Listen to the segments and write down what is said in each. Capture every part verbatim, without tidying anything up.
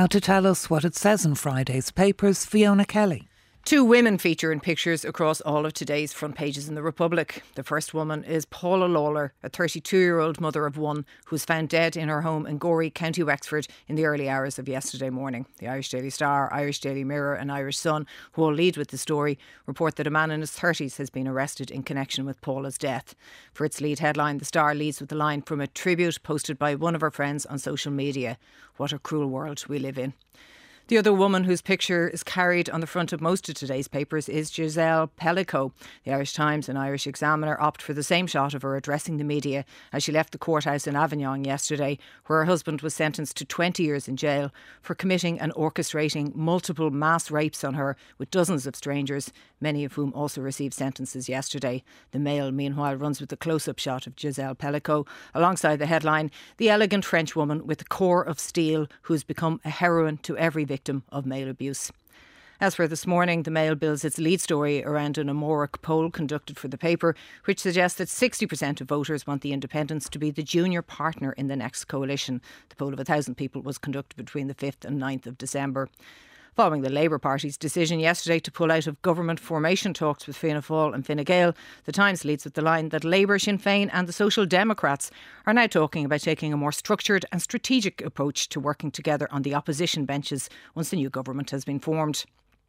Now to tell us what it says in Friday's papers, Fiona Kelly. Two women feature in pictures across all of today's front pages in the Republic. The first woman is Paula Lawler, a thirty-two-year-old mother of one who was found dead in her home in Gorey, County Wexford in the early hours of yesterday morning. The Irish Daily Star, Irish Daily Mirror and Irish Sun, who all lead with the story, report that a man in his thirties has been arrested in connection with Paula's death. For its lead headline, the Star leads with a line from a tribute posted by one of her friends on social media. What a cruel world we live in. The other woman whose picture is carried on the front of most of today's papers is Giselle Pellico. The Irish Times and Irish Examiner opt for the same shot of her addressing the media as she left the courthouse in Avignon yesterday, where her husband was sentenced to twenty years in jail for committing and orchestrating multiple mass rapes on her with dozens of strangers, many of whom also received sentences yesterday. The Mail, meanwhile, runs with a close-up shot of Giselle Pellico alongside the headline, "The elegant French woman with a core of steel who has become a heroine to every victim of male abuse." As for this morning, the Mail builds its lead story around an Amórach poll conducted for the paper, which suggests that sixty percent of voters want the independents to be the junior partner in the next coalition. The poll of one thousand people was conducted between the fifth and ninth of December. Following the Labour Party's decision yesterday to pull out of government formation talks with Fianna Fáil and Fine Gael, the Times leads with the line that Labour, Sinn Féin and the Social Democrats are now talking about taking a more structured and strategic approach to working together on the opposition benches once the new government has been formed.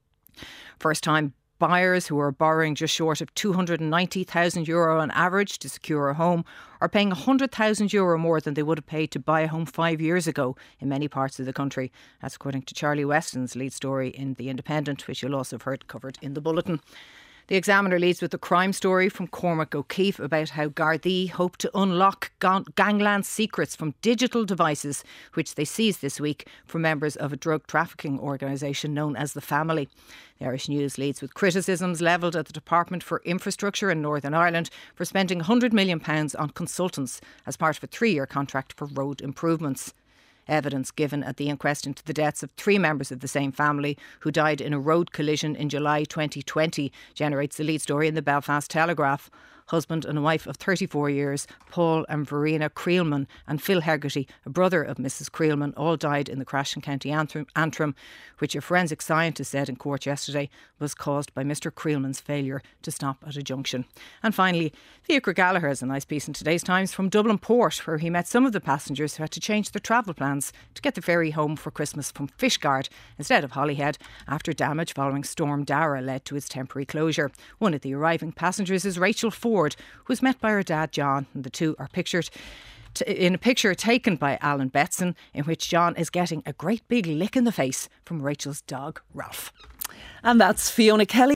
First-time buyers who are borrowing just short of two hundred ninety thousand euro on average to secure a home are paying one hundred thousand euro more than they would have paid to buy a home five years ago in many parts of the country. That's according to Charlie Weston's lead story in The Independent, which you'll also have heard covered in the bulletin. The Examiner leads with a crime story from Cormac O'Keefe about how Gardaí hope to unlock gangland secrets from digital devices, which they seized this week from members of a drug trafficking organisation known as The Family. The Irish News leads with criticisms levelled at the Department for Infrastructure in Northern Ireland for spending one hundred million pounds on consultants as part of a three-year contract for road improvements. Evidence given at the inquest into the deaths of three members of the same family who died in a road collision in July twenty twenty generates the lead story in the Belfast Telegraph. Husband and wife of thirty-four years, Paul and Verena Creelman, and Phil Hegarty, a brother of Missus Creelman, all died in the crash in County Antrim, Antrim, which a forensic scientist said in court yesterday was caused by Mister Creelman's failure to stop at a junction. And finally, Fiachra Gallagher has a nice piece in today's Times from Dublin Port, where he met some of the passengers who had to change their travel plans to get the ferry home for Christmas from Fishguard instead of Holyhead after damage following Storm Dara led to its temporary closure. One of the arriving passengers is Rachel Ford, who was met by her dad John, and the two are pictured t- in a picture taken by Alan Betson, in which John is getting a great big lick in the face from Rachel's dog Ralph. And that's Fiona Kelly.